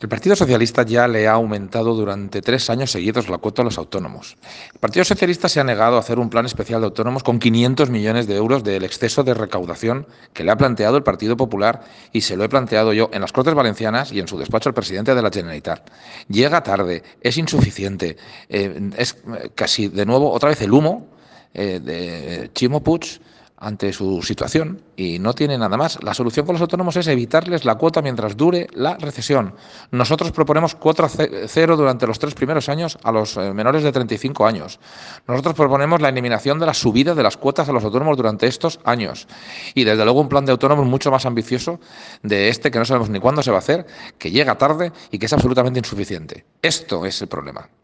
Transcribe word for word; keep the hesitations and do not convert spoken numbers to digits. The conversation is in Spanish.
El Partido Socialista ya le ha aumentado durante tres años seguidos la cuota a los autónomos. El Partido Socialista se ha negado a hacer un plan especial de autónomos con quinientos millones de euros del exceso de recaudación que le ha planteado el Partido Popular y se lo he planteado yo en las Cortes Valencianas y en su despacho al presidente de la Generalitat. Llega tarde, es insuficiente, eh, es casi de nuevo otra vez el humo eh, de Ximo Puig ante su situación y no tiene nada más. La solución con los autónomos es evitarles la cuota mientras dure la recesión. Nosotros proponemos cuota cero durante los tres primeros años a los menores de treinta y cinco años. Nosotros proponemos la eliminación de la subida de las cuotas a los autónomos durante estos años. Y desde luego un plan de autónomos mucho más ambicioso de este que no sabemos ni cuándo se va a hacer, que llega tarde y que es absolutamente insuficiente. Esto es el problema.